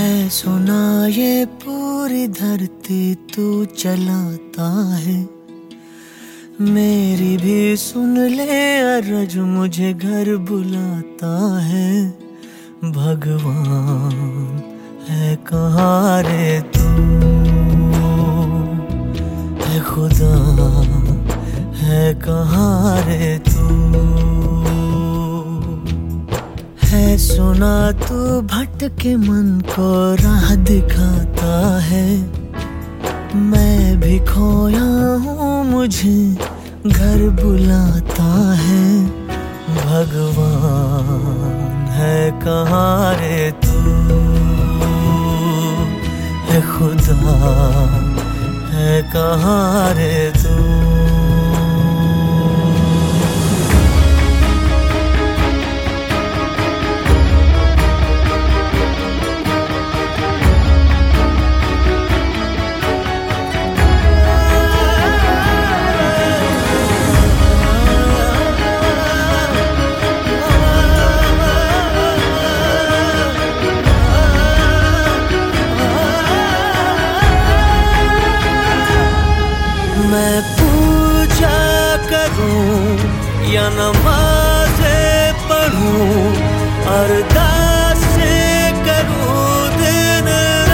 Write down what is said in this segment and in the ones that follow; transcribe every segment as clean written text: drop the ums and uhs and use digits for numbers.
है सुना ये पूरी धरती तू चलाता है, मेरी भी सुन ले अरज मुझे घर बुलाता है। भगवान है कहाँ रे तू, है खुदा है कहाँ रे तू। है सुना तू भटके मन को राह दिखाता है, मैं भी खोया हूँ मुझे घर बुलाता है। भगवान है कहाँ रे तू, है खुदा है कहाँ रे तू। मैं पूजा करूं या नमाज़ें पढ़ूं, अरदासें करूं दिन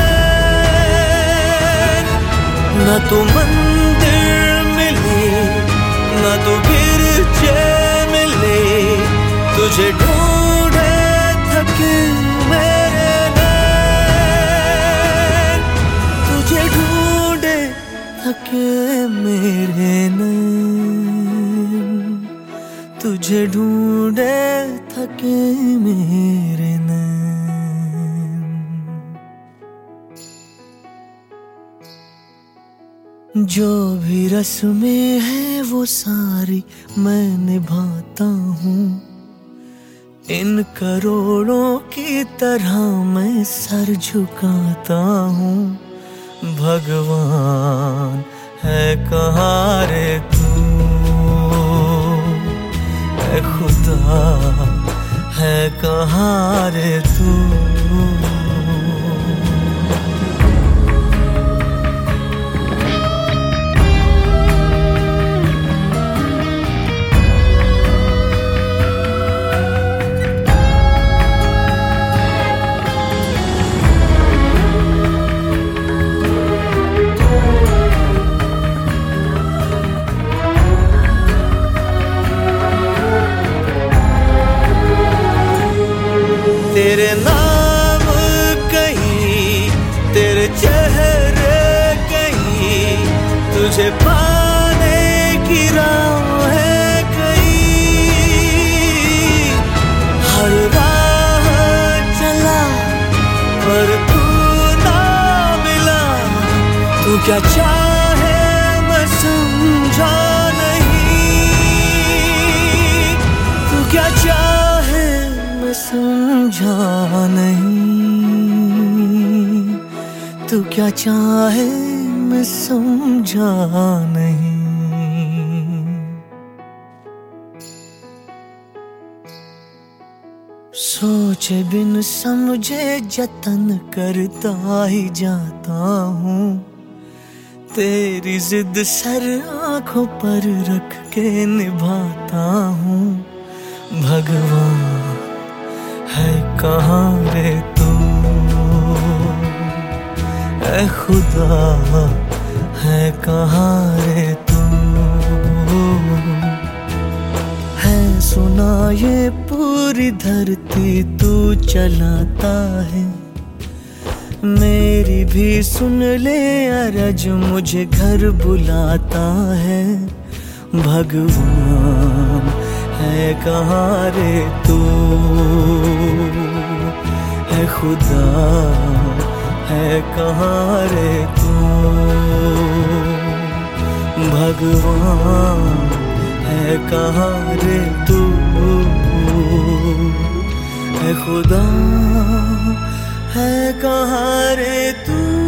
रात, न तो मंदिर मिले न तो गिरजे मिले, तुझे ढूंढे थके मेरे नैन, तुझे ढूंढे थके मेरे नैन, तुझे ढूंढे थके मेरे नैन। जो भी रस्में हैं वो सारी मैं निभाता हूँ, इन करोड़ों की तरह मैं सर झुकाता हूँ। भगवान है कहाँ रे तू, है खुदा है कहाँ रे तू। तेरे नाम कहीं, तेरे चेहरे कहीं, तुझे पाने की राह है कहीं। हर राह चला पर तू ना मिला, तू क्या चाहे मैं समझा नहीं, तू क्या चाहे मैं समझा नहीं, तू क्या चाहे मैं समझा नहीं। सोचे बिन समझे जतन करता ही जाता हूँ, तेरी जिद सर आंखों पर रख के निभाता हूँ। भगवान है कहाँ रे तू, है खुदा है कहाँ रे तू। है सुना ये पूरी धरती तू चलाता है, मेरी भी सुन ले अरज मुझे घर बुलाता है। भगवान है कहाँ रे तू, है खुदा है कहाँ रे तू। भगवान है कहाँ रे तू, है खुदा है कहाँ रे तू।